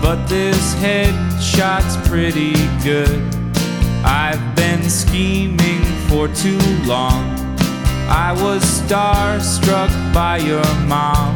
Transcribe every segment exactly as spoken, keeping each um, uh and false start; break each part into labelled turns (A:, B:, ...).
A: but this headshot's pretty good. I've been scheming for too long. I was starstruck by your mom.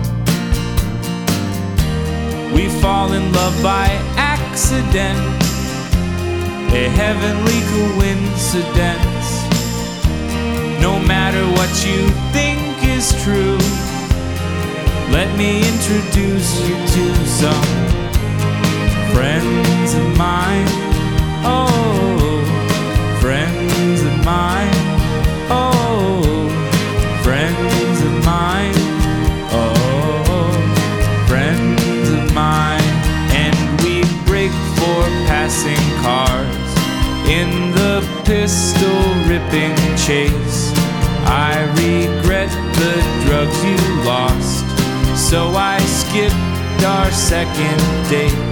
A: We fall in love by accident, a heavenly coincidence. No matter what you think is true, let me introduce you to some friends of mine. Oh, friends of mine. Oh, friends of mine. Oh, friends of mine. And we break for passing cars in the pistol-ripping chase. I regret the drugs you lost, so I skipped our second date.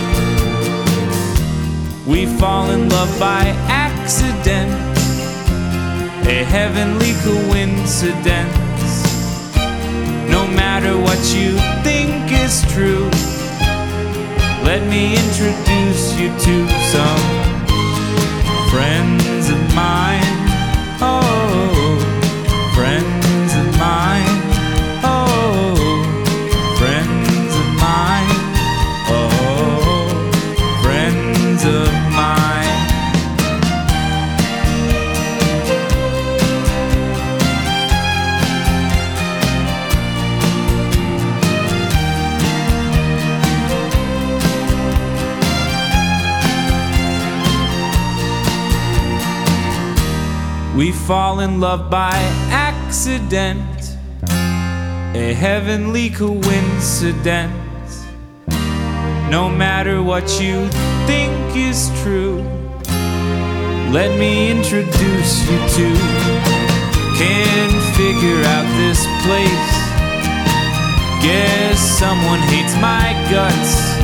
A: We fall in love by accident, a heavenly coincidence. No matter what you think is true, let me introduce you to some friends of mine. Oh, friends of mine. Oh, friends of mine. Oh, friends of mine. We fall in love by accident, a heavenly coincidence. No matter what you think is true, let me introduce you to. Can't figure out this place. Guess someone hates my guts.